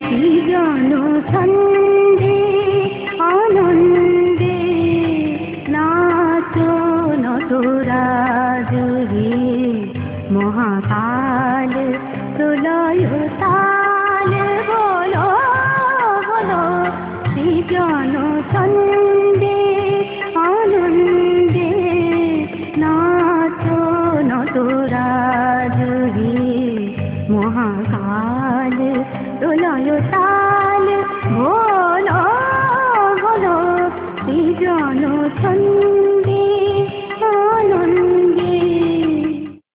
সৃজন ছন্দে আনন্দে নাচো নটরাজরে মহাকাল প্রলয় তাল বলো বলো সৃজন ছন্দে আনন্দে নাচো নটরাজরে মহাকাল প্রলয় তাল